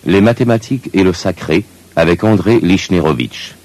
Les mathématiques et le sacré avec André Lichnerovitch.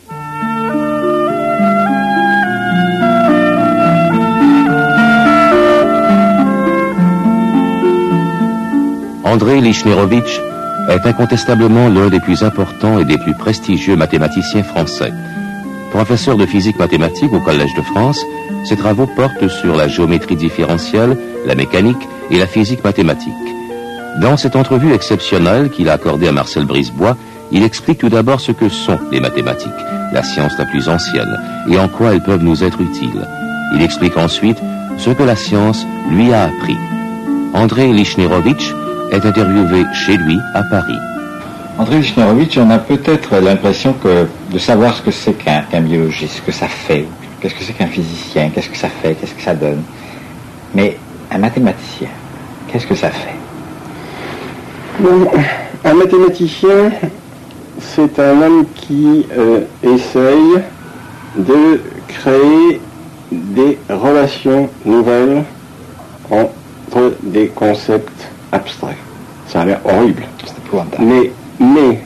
André Lichnerovitch est incontestablement l'un des plus importants et des plus prestigieux mathématiciens français. Professeur de physique mathématique au Collège de France, ses travaux portent sur la géométrie différentielle, la mécanique et la physique mathématique. Dans cette entrevue exceptionnelle qu'il a accordée à Marcel Brisebois, il explique tout d'abord ce que sont les mathématiques, la science la plus ancienne, et en quoi elles peuvent nous être utiles. Il explique ensuite ce que la science lui a appris. André Lichnerovitch est interviewé chez lui à Paris. André Lichnerovitch, on a peut-être l'impression de savoir ce que c'est qu'un biologiste, ce que ça fait, qu'est-ce que c'est qu'un physicien, qu'est-ce que ça fait, qu'est-ce que ça donne. Mais un mathématicien, qu'est-ce que ça fait? Bon, un mathématicien, c'est un homme qui essaye de créer des relations nouvelles entre des concepts abstraits. Ça a l'air horrible. C'est épouvantable. Mais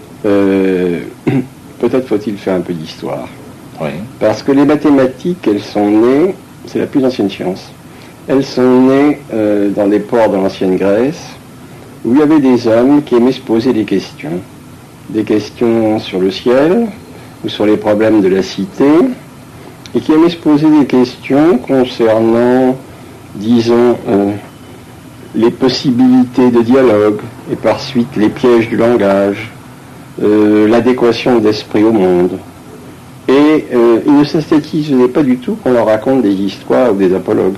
peut-être faut-il faire un peu d'histoire. Oui. Parce que les mathématiques, elles sont nées, c'est la plus ancienne science, elles sont nées dans des ports de l'ancienne Grèce, où il y avait des hommes qui aimaient se poser des questions sur le ciel, ou sur les problèmes de la cité, et qui aimaient se poser des questions concernant, disons, les possibilités de dialogue, et par suite les pièges du langage, l'adéquation d'esprit au monde. Et ils ne s'instatisaient pas du tout qu'on leur raconte des histoires ou des apologues.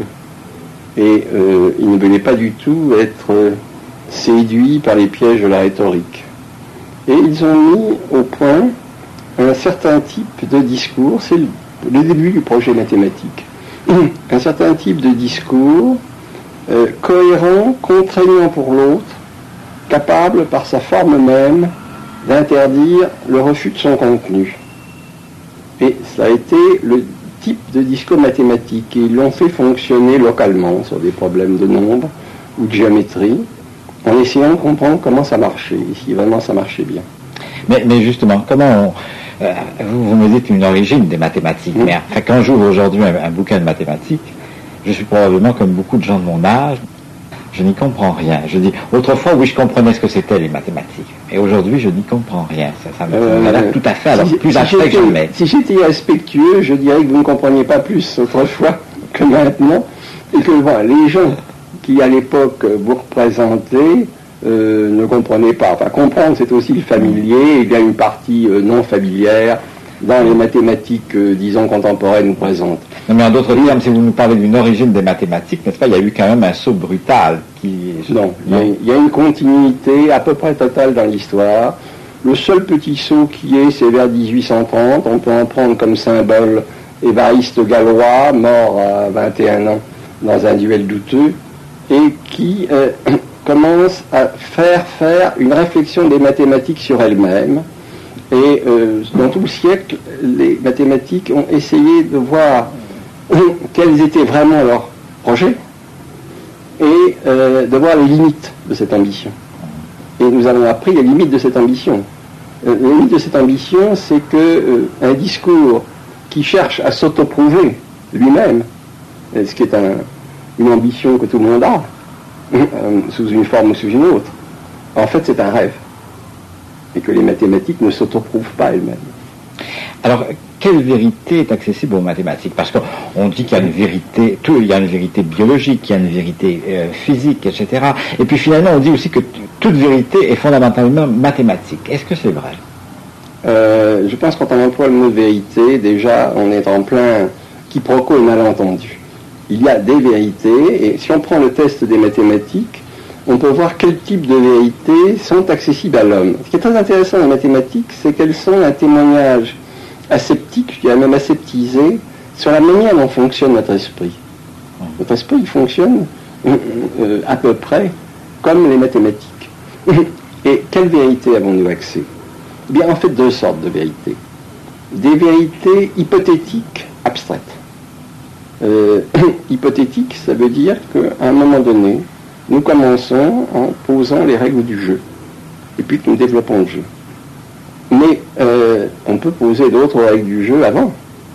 Et ils ne voulaient pas du tout être séduits par les pièges de la rhétorique. Et ils ont mis au point un certain type de discours, c'est le début du projet mathématique, un certain type de discours cohérent, contraignant pour l'autre, capable par sa forme même d'interdire le refus de son contenu. Et ça a été le type de discours mathématique, et ils l'ont fait fonctionner localement sur des problèmes de nombre ou de géométrie, en essayant de comprendre comment ça marchait, si vraiment ça marchait bien. Mais justement, comment vous me dites une origine des mathématiques, mais enfin, quand j'ouvre aujourd'hui un bouquin de mathématiques, je suis probablement comme beaucoup de gens de mon âge, je n'y comprends rien. Je dis, autrefois, oui, je comprenais ce que c'était les mathématiques, et aujourd'hui, je n'y comprends rien. Ça me l'air tout à fait, alors plus abstrait que jamais. Si j'étais respectueux, je dirais que vous ne compreniez pas plus autrefois que maintenant, et que voilà, les gens qui à l'époque vous représentez ne comprenaient pas. Enfin, comprendre, c'est aussi le familier. Il y a une partie non familière dans les mathématiques, disons, contemporaines ou présentes. Non, mais en d'autres termes, si vous nous parlez d'une origine des mathématiques, n'est-ce pas, il y a eu quand même un saut brutal qui... Non, il y a une continuité à peu près totale dans l'histoire. Le seul petit saut qui est, c'est vers 1830. On peut en prendre comme symbole Évariste Galois, mort à 21 ans dans un duel douteux, et qui commence à faire une réflexion des mathématiques sur elles-mêmes. Et dans tout le siècle, les mathématiques ont essayé de voir quels étaient vraiment leurs projets et de voir les limites de cette ambition. Et nous avons appris les limites de cette ambition. Les limites de cette ambition, c'est que un discours qui cherche à s'autoprouver lui-même, ce qui est une ambition que tout le monde a, sous une forme ou sous une autre, en fait c'est un rêve. Et que les mathématiques ne s'autoprouvent pas elles-mêmes. Alors, quelle vérité est accessible aux mathématiques? Parce qu'on dit qu'il y a une vérité, il y a une vérité biologique, il y a une vérité physique, etc. Et puis finalement, on dit aussi que toute vérité est fondamentalement mathématique. Est-ce que c'est vrai? Je pense que quand on emploie le mot vérité, déjà, on est en plein quiproquo et malentendu. Il y a des vérités, et si on prend le test des mathématiques, on peut voir quel type de vérités sont accessibles à l'homme. Ce qui est très intéressant dans les mathématiques, c'est qu'elles sont un témoignage aseptique, je dirais même aseptisé, sur la manière dont fonctionne notre esprit. Notre esprit fonctionne à peu près comme les mathématiques. Et quelle vérité avons-nous accès? Eh bien, en fait, deux sortes de vérités. Des vérités hypothétiques, abstraites. Hypothétique, ça veut dire qu'à un moment donné, nous commençons en posant les règles du jeu. et puis que nous développons le jeu. Mais on peut poser d'autres règles du jeu avant,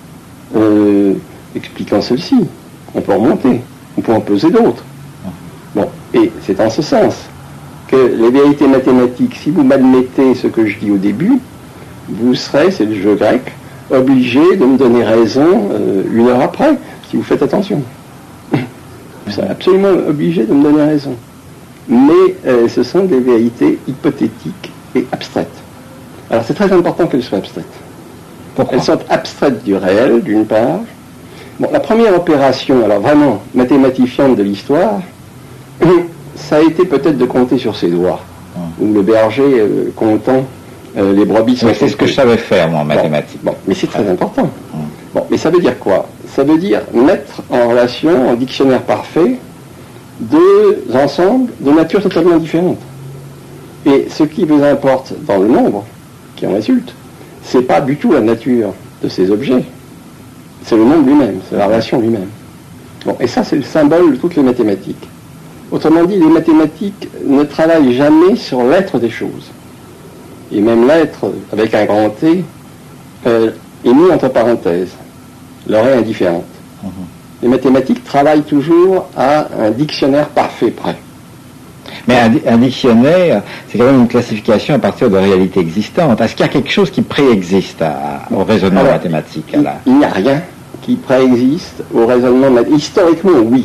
expliquant celles-ci. On peut remonter, on peut en poser d'autres. Bon, et c'est en ce sens que les vérités mathématiques, si vous m'admettez ce que je dis au début, vous serez, c'est le jeu grec, obligé de me donner raison 1 heure après, si vous faites attention. Vous serez absolument obligé de me donner raison. Mais ce sont des vérités hypothétiques et abstraites. Alors c'est très important qu'elles soient abstraites. Pourquoi? Elles sont abstraites du réel, d'une part. Bon, la première opération, alors vraiment mathématicienne de l'histoire, ça a été peut-être de compter sur ses doigts, ou le berger comptant les brebis. C'est ce que je savais faire, moi, en mathématiques. Bon, mais c'est très important. Bon, mais ça veut dire quoi? Ça veut dire mettre en relation, en dictionnaire parfait, deux ensembles de nature totalement différentes. Et ce qui vous importe dans le nombre, qui en résulte, c'est pas du tout la nature de ces objets, c'est le nombre lui-même, c'est la relation lui-même. Bon, et ça, c'est le symbole de toutes les mathématiques. Autrement dit, les mathématiques ne travaillent jamais sur l'être des choses. Et même l'être, avec un grand T, est mis entre parenthèses. Leur est indifférente. Les mathématiques travaillent toujours à un dictionnaire parfait près. Mais un dictionnaire, c'est quand même une classification à partir de réalités existantes. Est-ce qu'il y a quelque chose qui préexiste au raisonnement mathématique? Il n'y a rien qui préexiste au raisonnement mathématique. Historiquement, oui.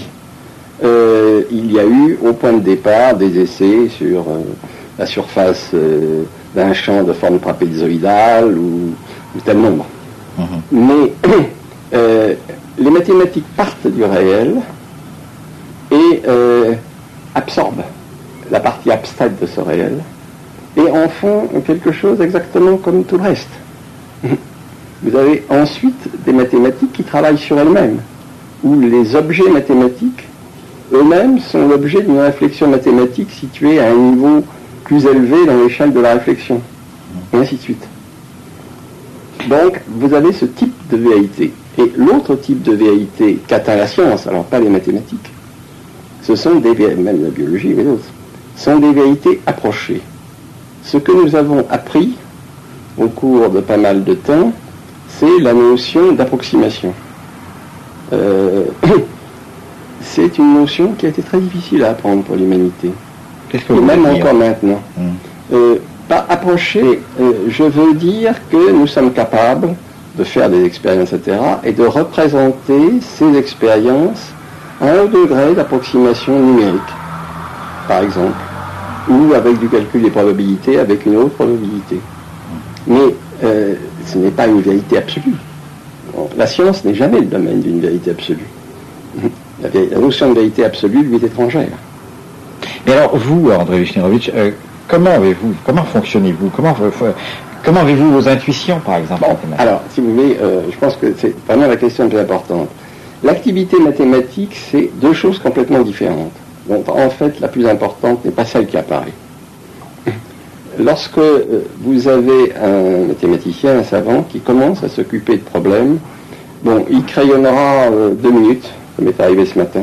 Il y a eu, au point de départ, des essais sur la surface d'un champ de forme trapézoïdale ou tel nombre. Mais les mathématiques partent du réel et absorbent la partie abstraite de ce réel et en font quelque chose exactement comme tout le reste. Vous avez ensuite des mathématiques qui travaillent sur elles-mêmes, où les objets mathématiques eux-mêmes sont l'objet d'une réflexion mathématique située à un niveau plus élevé dans l'échelle de la réflexion, et ainsi de suite. Donc, vous avez ce type de vérité. Et l'autre type de vérité qu'atteint la science, alors pas les mathématiques, ce sont des vérités, même la biologie et d'autres, sont des vérités approchées. Ce que nous avons appris au cours de pas mal de temps, c'est la notion d'approximation. C'est une notion qui a été très difficile à apprendre pour l'humanité. Qu'est-ce que et vous même voulez dire? encore maintenant. Par approcher, je veux dire que nous sommes capables de faire des expériences, etc., et de représenter ces expériences à un degré d'approximation numérique, par exemple, ou avec du calcul des probabilités, avec une autre probabilité. Mais ce n'est pas une vérité absolue. Bon, la science n'est jamais le domaine d'une vérité absolue. La notion de vérité absolue lui est étrangère. Mais alors, vous, André Wichnirovitch, comment fonctionnez-vous? Comment avez-vous vos intuitions, par exemple? Bon, alors, si vous voulez, je pense que c'est vraiment la question la plus importante. L'activité mathématique, c'est deux choses complètement différentes. Donc, en fait, la plus importante n'est pas celle qui apparaît. Lorsque vous avez un mathématicien, un savant, qui commence à s'occuper de problèmes, bon, il crayonnera 2 minutes, ça m'est arrivé ce matin,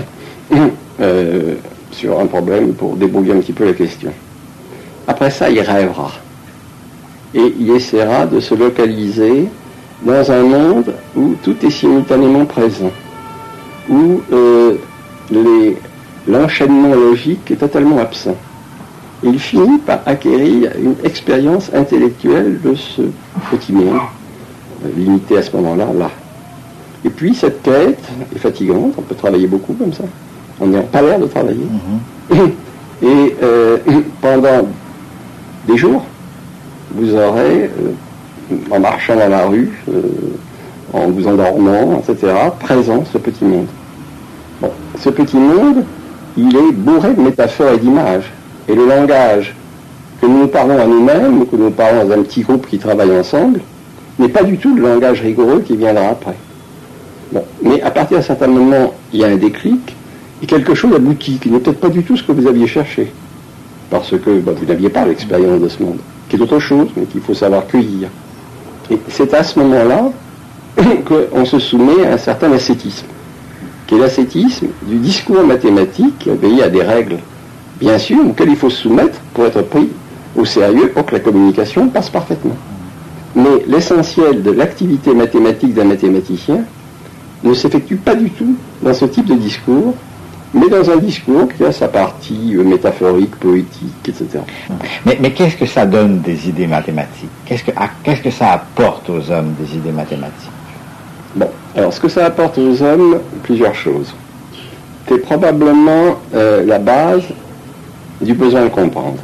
sur un problème pour débrouiller un petit peu la question. Après ça, il rêvera. Et il essaiera de se localiser dans un monde où tout est simultanément présent, où l'enchaînement logique est totalement absent. Et il finit par acquérir une expérience intellectuelle de ce petit monde, limité à ce moment-là, là. Et puis cette quête est fatigante, on peut travailler beaucoup comme ça. On n'a pas l'air de travailler. Et pendant des jours, vous aurez, en marchant dans la rue, en vous endormant, etc., présent ce petit monde. Bon, ce petit monde, il est bourré de métaphores et d'images. Et le langage que nous parlons à nous-mêmes, ou que nous parlons dans un petit groupe qui travaille ensemble, n'est pas du tout le langage rigoureux qui viendra après. Bon, mais à partir d'un certain moment, il y a un déclic, et quelque chose aboutit, qui n'est peut-être pas du tout ce que vous aviez cherché. Parce que vous n'aviez pas l'expérience de ce monde, qui est autre chose, mais qu'il faut savoir cueillir. Et c'est à ce moment-là qu'on se soumet à un certain ascétisme, qui est l'ascétisme du discours mathématique qui obéit à des règles, bien sûr, auxquelles il faut se soumettre pour être pris au sérieux pour que la communication passe parfaitement. Mais l'essentiel de l'activité mathématique d'un mathématicien ne s'effectue pas du tout dans ce type de discours, mais dans un discours qui a sa partie métaphorique, poétique, etc. Mais qu'est-ce que ça donne des idées mathématiques? Qu'est-ce que ça apporte aux hommes des idées mathématiques? Bon, alors ce que ça apporte aux hommes, plusieurs choses. C'est probablement la base du besoin de comprendre.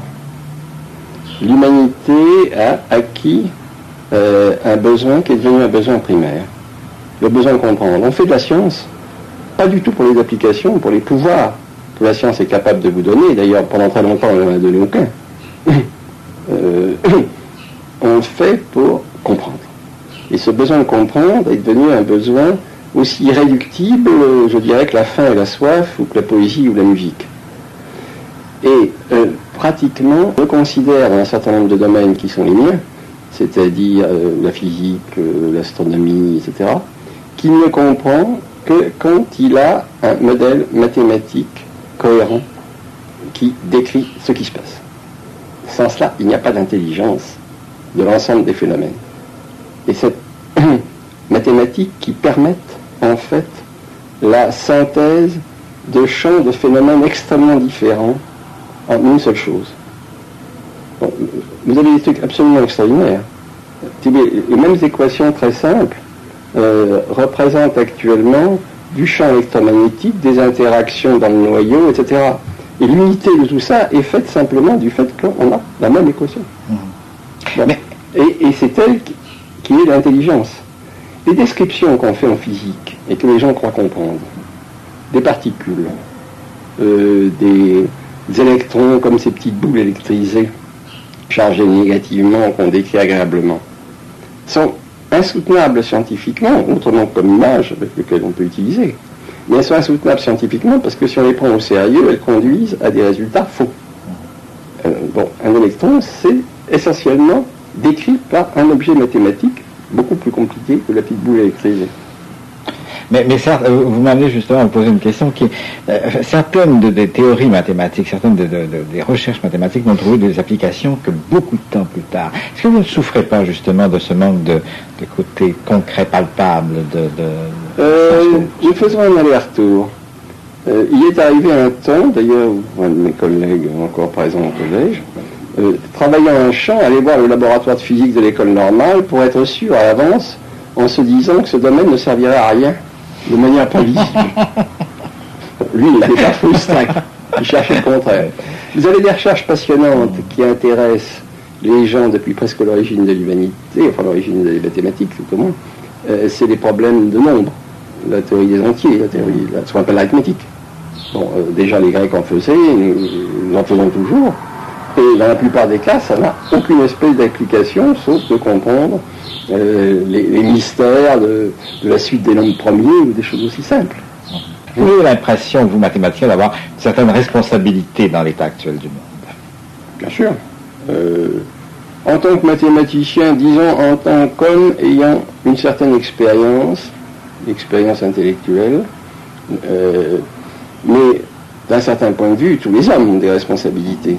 L'humanité a acquis un besoin qui est devenu un besoin primaire. Le besoin de comprendre. On fait de la science, pas du tout pour les applications, pour les pouvoirs que la science est capable de vous donner. D'ailleurs, pendant très longtemps, on n'en a donné aucun. On le fait pour comprendre. Et ce besoin de comprendre est devenu un besoin aussi irréductible, je dirais, que la faim et la soif, ou que la poésie ou la musique. Et pratiquement, je considère dans un certain nombre de domaines qui sont les miens, c'est-à-dire la physique, l'astronomie, etc., qu'il ne comprend que quand il a un modèle mathématique cohérent qui décrit ce qui se passe. Sans cela, il n'y a pas d'intelligence de l'ensemble des phénomènes. Et cette mathématiques qui permettent en fait la synthèse de champs de phénomènes extrêmement différents en une seule chose. Bon, vous avez des trucs absolument extraordinaires. Les mêmes équations très simples représentent actuellement du champ électromagnétique, des interactions dans le noyau, etc. Et l'unité de tout ça est faite simplement du fait qu'on a la même équation. Bon. Et c'est elle qui est l'intelligence. Les descriptions qu'on fait en physique et que les gens croient comprendre, des particules, des électrons comme ces petites boules électrisées, chargées négativement, qu'on décrit agréablement, sont insoutenables scientifiquement, autrement comme image avec lesquelles on peut utiliser. Mais elles sont insoutenables scientifiquement parce que si on les prend au sérieux, elles conduisent à des résultats faux. Bon, un électron, c'est essentiellement décrit par un objet mathématique beaucoup plus compliqué que la petite boule électrisée. Mais ça, vous m'amenez justement à me poser une question qui est, certaines des théories mathématiques, certaines des recherches mathématiques n'ont trouvé des applications que beaucoup de temps plus tard. Est-ce que vous ne souffrez pas justement de ce manque de côté concret, palpable Nous faisons un aller-retour. Il est arrivé un temps, d'ailleurs, un de mes collègues encore présent au collège, travaillant un champ, aller voir le laboratoire de physique de l'école normale pour être sûr à l'avance, en se disant que ce domaine ne servirait à rien, de manière pas visible. Lui, il n'était pas frustré, il cherchait le contraire. Vous avez des recherches passionnantes qui intéressent les gens depuis presque l'origine de l'humanité, enfin l'origine des mathématiques tout au moins, c'est les problèmes de nombre, la théorie des entiers, la théorie, ce qu'on appelle l'arithmétique. Bon, déjà les Grecs en faisaient, nous en faisons toujours, et dans la plupart des cas, ça n'a aucune espèce d'application, sauf de comprendre les mystères de la suite des nombres premiers ou des choses aussi simples. Vous avez l'impression, vous mathématiciens, d'avoir une certaine responsabilité dans l'état actuel du monde? Bien sûr. En tant que mathématicien, disons en tant qu'homme ayant une certaine expérience intellectuelle, mais d'un certain point de vue, tous les hommes ont des responsabilités.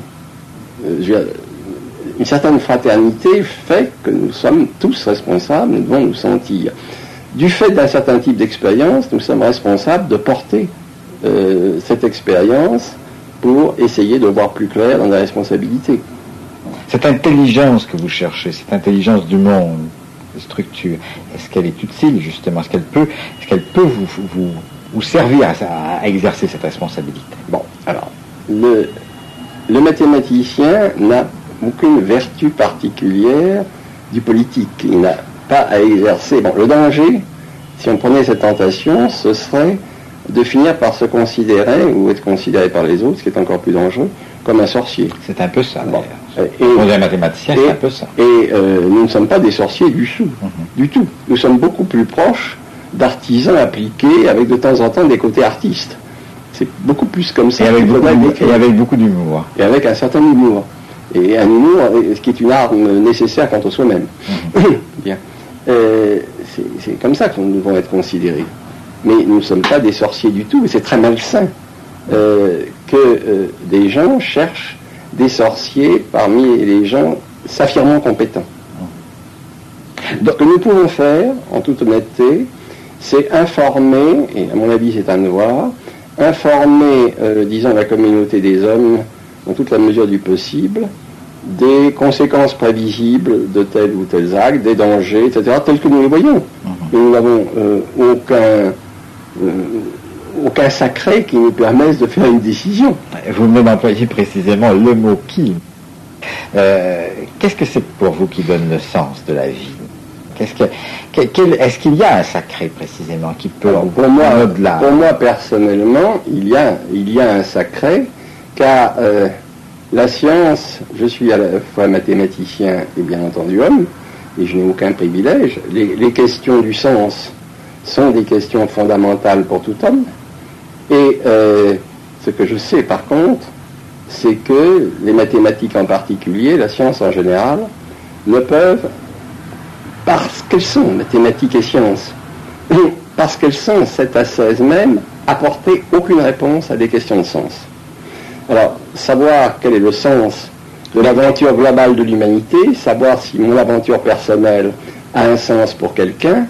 Une certaine fraternité fait que nous sommes tous responsables, nous devons nous sentir. Du fait d'un certain type d'expérience, nous sommes responsables de porter cette expérience pour essayer de voir plus clair dans la responsabilité. Cette intelligence que vous cherchez, cette intelligence du monde, de structure, est-ce qu'elle est utile justement? Est-ce qu'elle peut vous servir à exercer cette responsabilité? Bon, alors, le mathématicien n'a aucune vertu particulière du politique. Il n'a pas à exercer. Bon, le danger, si on prenait cette tentation, ce serait de finir par se considérer, ou être considéré par les autres, ce qui est encore plus dangereux, comme un sorcier. C'est un peu ça, bon. Pour un mathématicien, c'est un peu ça. Et nous ne sommes pas des sorciers du tout. Nous sommes beaucoup plus proches d'artisans appliqués, avec de temps en temps des côtés artistes. C'est beaucoup plus comme ça. Et avec beaucoup d'humour. Et avec un certain humour. Et un humour, ce qui est une arme nécessaire contre soi-même. Bien. C'est comme ça que nous devons être considérés. Mais nous ne sommes pas des sorciers du tout, et c'est très malsain que des gens cherchent des sorciers parmi les gens s'affirmant compétents. Ce que nous pouvons faire, en toute honnêteté, c'est informer, et à mon avis c'est un devoir, informer, disons, la communauté des hommes, dans toute la mesure du possible, des conséquences prévisibles de tel ou tel acte, des dangers, etc., tels que nous les voyons. Et nous n'avons aucun sacré qui nous permette de faire une décision. Vous venez d'employer précisément le mot « qui ». Qu'est-ce que c'est pour vous qui donne le sens de la vie? Est-ce qu'il y a un sacré précisément qui peut pour moi personnellement, il y a un sacré, car la science, je suis à la fois mathématicien et bien entendu homme, et je n'ai aucun privilège. Les questions du sens sont des questions fondamentales pour tout homme. Et ce que je sais par contre, c'est que les mathématiques en particulier, la science en général, ne peuvent, parce qu'elles sont mathématiques et sciences, parce qu'elles sont 7 à 16 même, apporter aucune réponse à des questions de sens. Alors, savoir quel est le sens de l'aventure globale de l'humanité, savoir si mon aventure personnelle a un sens pour quelqu'un,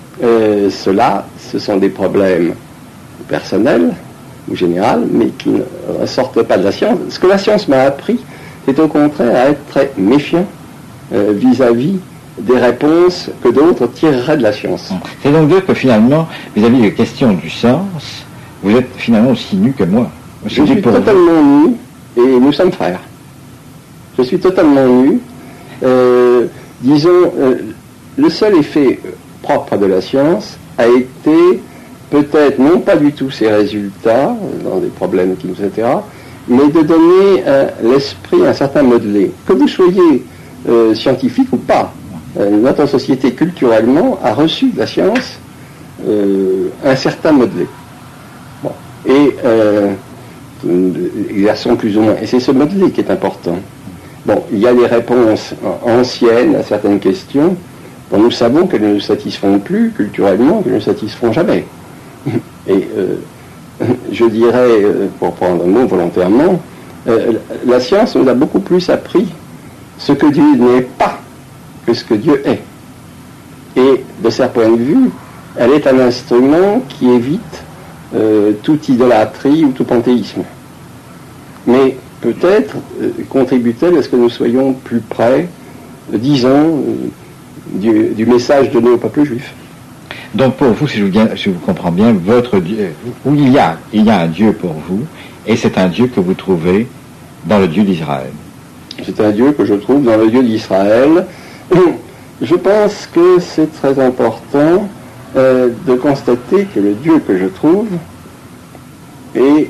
ce sont des problèmes personnels ou généraux, mais qui ne ressortent pas de la science. Ce que la science m'a appris, c'est au contraire à être très méfiant vis-à-vis des réponses que d'autres tireraient de la science. C'est donc dire que finalement, vis-à-vis des questions du sens, vous êtes finalement aussi nu que moi. Je suis totalement nu, et nous sommes frères. Je suis totalement nu. Disons, le seul effet propre de la science a été peut-être non pas du tout ses résultats, dans des problèmes qui nous, etc., mais de donner à l'esprit un certain modelé. Que vous soyez scientifique ou pas, notre société culturellement a reçu de la science un certain modelé. Bon. Et exerçons plus ou moins. Et c'est ce modelé qui est important. Bon, il y a des réponses anciennes à certaines questions dont nous savons qu'elles ne nous satisfont plus culturellement, qu'elles ne nous satisferont jamais. Et je dirais, pour prendre un mot volontairement, la science nous a beaucoup plus appris ce que Dieu n'est pas que ce que Dieu est. Et de ce point de vue, elle est un instrument qui évite toute idolâtrie ou tout panthéisme. Mais peut-être contribue-t-elle à ce que nous soyons plus près, disons, du message donné au peuple juif. Donc pour vous, si je vous comprends bien, votre Dieu, il y a un Dieu pour vous, et c'est un Dieu que vous trouvez dans le Dieu d'Israël. C'est un Dieu que je trouve dans le Dieu d'Israël. Je pense que c'est très important de constater que le Dieu que je trouve est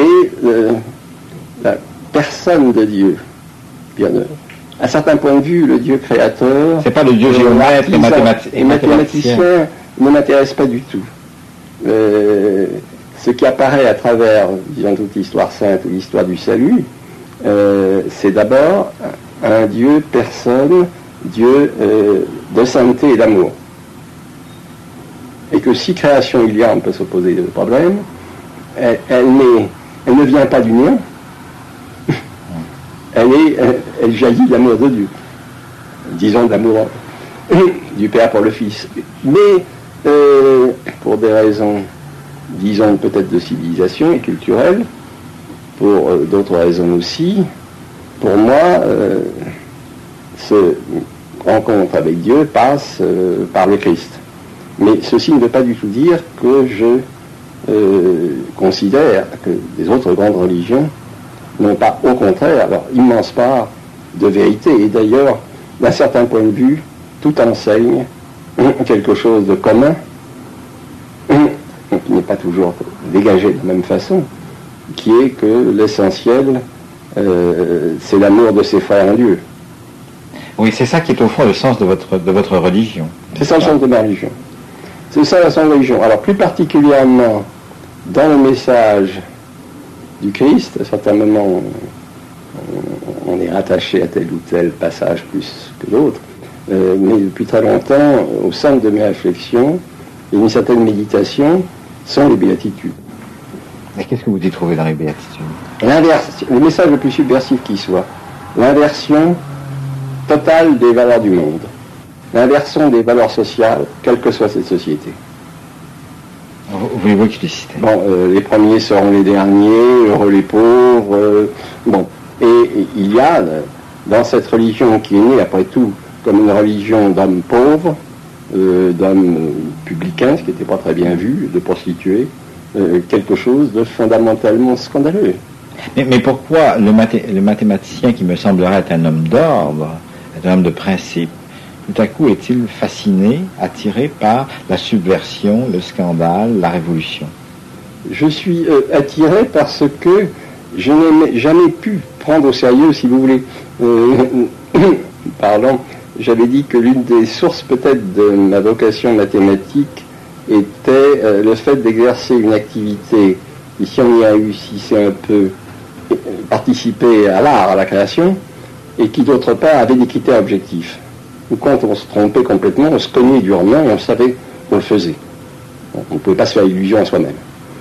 la personne de Dieu. Bien, à certains points de vue, le Dieu créateur... C'est pas le Dieu géomètre et mathématicien ne m'intéresse pas du tout. Ce qui apparaît à travers, disons, toute l'histoire sainte ou l'histoire du salut, c'est d'abord un Dieu personne, Dieu de sainteté et d'amour. Et que si création il y a, on peut se poser des problèmes, elle ne vient pas du néant, elle jaillit de l'amour de Dieu, disons de l'amour du Père pour le Fils. Mais pour des raisons, disons peut-être de civilisation et culturelle, pour d'autres raisons aussi, pour moi, ce rencontre avec Dieu passe par le Christ. Mais ceci ne veut pas du tout dire que je considère que les autres grandes religions n'ont pas, au contraire, leur immense part de vérité. Et d'ailleurs, d'un certain point de vue, tout enseigne quelque chose de commun, qui n'est pas toujours dégagé de la même façon, qui est que l'essentiel, c'est l'amour de ses frères en Dieu. Oui, c'est ça qui est au fond le sens de votre religion. C'est ça le sens de ma religion. C'est ça la sens de la religion. Alors plus particulièrement dans le message du Christ, à certains moments on est rattaché à tel ou tel passage plus que d'autres, mais depuis très longtemps, au centre de mes réflexions et une certaine méditation sont les béatitudes. Et qu'est-ce que vous y trouvez dans les béatitudes ? le message le plus subversif qui soit, l'inversion totale des valeurs du monde, l'inversion des valeurs sociales, quelle que soit cette société. Voulez-vous expliciter? Bon, les premiers seront les derniers, heureux les pauvres, bon. Et il y a, dans cette religion qui est née, après tout, comme une religion d'hommes pauvres, d'hommes publicains, ce qui n'était pas très bien vu, de prostituées, quelque chose de fondamentalement scandaleux. Mais pourquoi le mathématicien qui me semblerait être un homme d'ordre, un homme de principe, tout à coup est-il fasciné, attiré par la subversion, le scandale, la révolution? Je suis attiré parce que je n'ai jamais pu prendre au sérieux, si vous voulez, pardon, j'avais dit que l'une des sources peut-être de ma vocation mathématique était le fait d'exercer une activité, et si on y a réussissait un peu, participer à l'art, à la création, et qui d'autre part avait des critères objectifs. Ou quand on se trompait complètement, on se cognait durement et on savait qu'on le faisait. On ne pouvait pas se faire illusion à soi-même.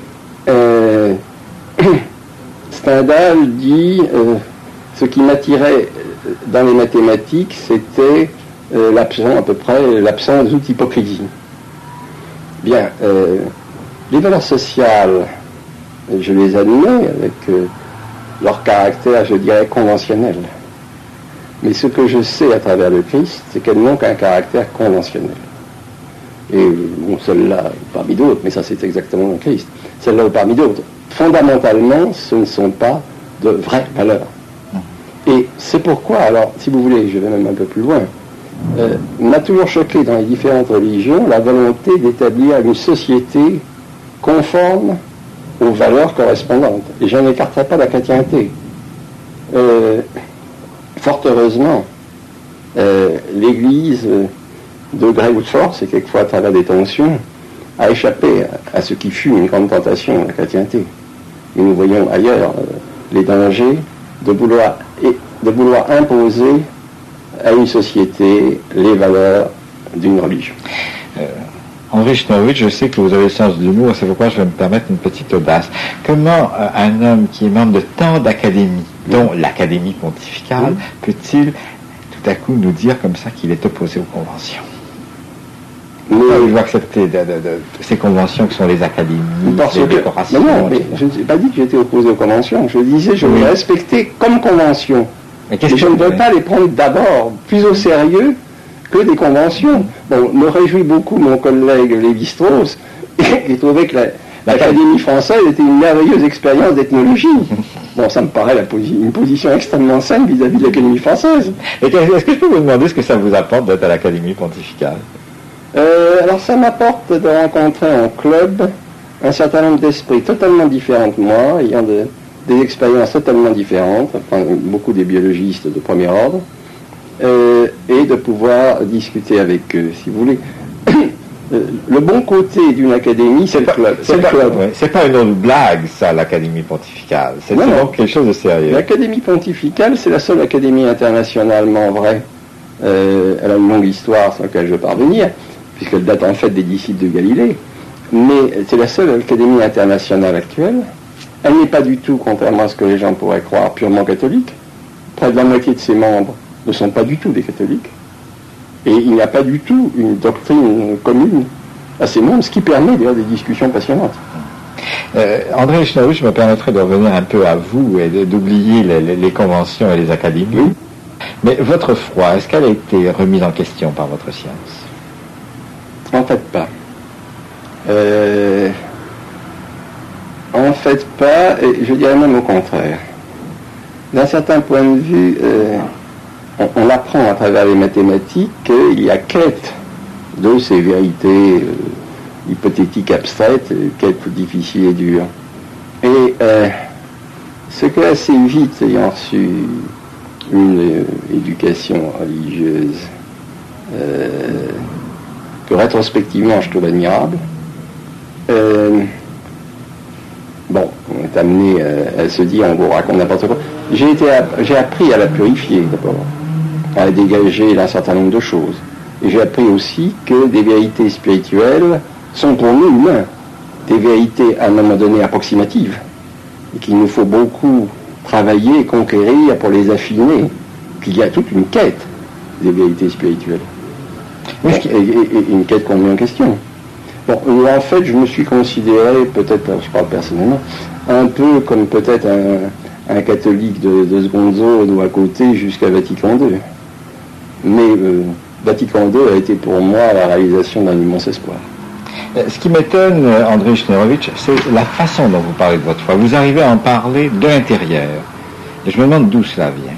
Stendhal dit ce qui m'attirait dans les mathématiques, c'était à peu près l'absence d'hypocrisie. Bien, les valeurs sociales, je les admets avec leur caractère, je dirais, conventionnel. Mais ce que je sais à travers le Christ, c'est qu'elles n'ont qu'un caractère conventionnel. Et bon, celle-là parmi d'autres, mais ça c'est exactement le Christ, celle-là parmi d'autres. Fondamentalement, ce ne sont pas de vraies valeurs. Et c'est pourquoi, alors, si vous voulez, je vais même un peu plus loin, m'a toujours choqué dans les différentes religions la volonté d'établir une société conforme aux valeurs correspondantes. Et je n'écarterai pas la chrétienté. Fort heureusement, l'Église de gré ou de force, et quelquefois à travers des tensions, a échappé à ce qui fut une grande tentation, la chrétienté. Et nous voyons ailleurs les dangers de vouloir imposer à une société les valeurs d'une religion. André Schneewitz, je sais que vous avez le sens de l'humour, c'est pourquoi je vais me permettre une petite audace. Comment un homme qui est membre de tant d'académies, dont l'Académie pontificale, peut-il tout à coup nous dire comme ça qu'il est opposé aux conventions? Il doit accepter ces conventions que sont les académies, les décorations. Non, mais je n'ai pas dit que j'étais opposé aux conventions. Je disais je les respectais comme conventions. Mais je ne veux pas les prendre d'abord plus au sérieux que des conventions. Bon, me réjouit beaucoup mon collègue Lévi-Strauss, qui trouvait que l'Académie française était une merveilleuse expérience d'ethnologie. Bon, ça me paraît une position extrêmement saine vis-à-vis de l'Académie française. Et est-ce que je peux vous demander ce que ça vous apporte d'être à l'Académie pontificale? Alors ça m'apporte de rencontrer en club un certain nombre d'esprits totalement différents de moi, ayant des expériences totalement différentes, enfin, beaucoup des biologistes de premier ordre, et de pouvoir discuter avec eux, si vous voulez. Le bon côté d'une académie, c'est le club. C'est pas une autre blague, ça, l'Académie pontificale. C'est vraiment quelque chose de sérieux. L'Académie pontificale, c'est la seule académie internationalement vraie. Elle a une longue histoire sur laquelle je veux parvenir, puisqu'elle date en fait des disciples de Galilée. Mais c'est la seule académie internationale actuelle. Elle n'est pas du tout, contrairement à ce que les gens pourraient croire, purement catholique. Près de la moitié de ses membres ne sont pas du tout des catholiques. Et il n'y a pas du tout une doctrine commune à ces membres, ce qui permet d'ailleurs des discussions passionnantes. André Schneewitz, je me permettrai de revenir un peu à vous et d'oublier les conventions et les académies. Oui. Mais votre foi, est-ce qu'elle a été remise en question par votre science? En fait pas. En fait pas, et je dirais même au contraire. D'un certain point de vue, on apprend à travers les mathématiques qu'il y a quête de ces vérités hypothétiques abstraites, quête difficiles et dures. Et ce que assez vite, ayant reçu une éducation religieuse que rétrospectivement je trouve admirable, bon, on est amené à se dire, on vous raconte n'importe quoi. J'ai appris à la purifier d'abord, à dégager un certain nombre de choses. Et j'ai appris aussi que des vérités spirituelles sont pour nous humains des vérités à un moment donné approximatives. et qu'il nous faut beaucoup travailler et conquérir pour les affiner, qu'il y a toute une quête des vérités spirituelles. Oui, Et une quête qu'on met en question. Bon, en fait, je me suis considéré, peut-être, je parle personnellement, un peu comme peut-être un catholique de seconde zone ou à côté jusqu'à Vatican II. Mais Vatican II a été pour moi la réalisation d'un immense espoir. Ce qui m'étonne, André Schneerowitsch, c'est la façon dont vous parlez de votre foi. Vous arrivez à en parler de l'intérieur. Et je me demande d'où cela vient.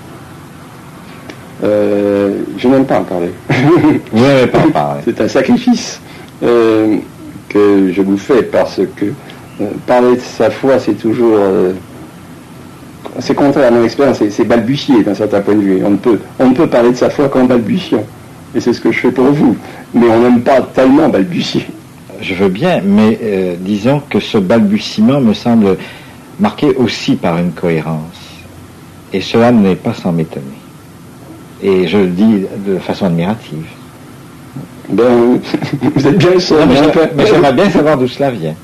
Je n'aime pas en parler. Vous n'aimez pas en parler. C'est un sacrifice que je vous fais parce que parler de sa foi, c'est toujours... c'est contraire à mon expérience, c'est balbutier d'un certain point de vue. On ne peut parler de sa foi qu'en balbutiant. Et c'est ce que je fais pour vous. Mais on n'aime pas tellement balbutier. Je veux bien, mais disons que ce balbutiement me semble marqué aussi par une cohérence. Et cela n'est pas sans m'étonner. Et je le dis de façon admirative. Ben, vous êtes bien le seul. Mais j'aimerais bien savoir d'où cela vient.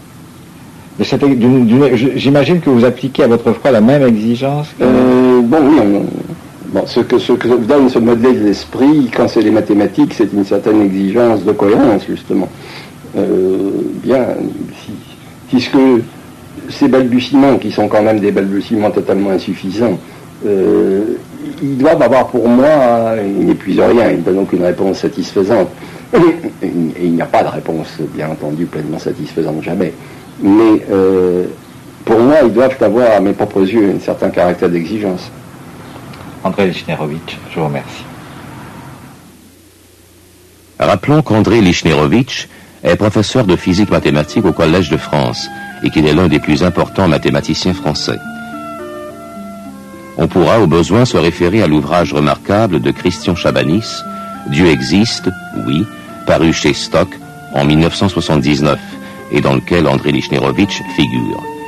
J'imagine que vous appliquez à votre foi la même exigence que... Bon, oui. Ce que donne ce modèle de l'esprit, quand c'est les mathématiques, c'est une certaine exigence de cohérence, justement. Puisque ces balbutiements, qui sont quand même des balbutiements totalement insuffisants, ils doivent avoir pour moi, ils n'épuisent rien, ils ne donnent aucune réponse satisfaisante. Et il n'y a pas de réponse, bien entendu, pleinement satisfaisante, jamais. Mais pour moi, ils doivent avoir, à mes propres yeux, un certain caractère d'exigence. André Schneerowitsch, je vous remercie. Rappelons qu'André Schneerowitsch est professeur de physique mathématique au Collège de France et qu'il est l'un des plus importants mathématiciens français. On pourra au besoin se référer à l'ouvrage remarquable de Christian Chabanis, Dieu existe, oui, paru chez Stock en 1979 et dans lequel André Schneerowitsch figure.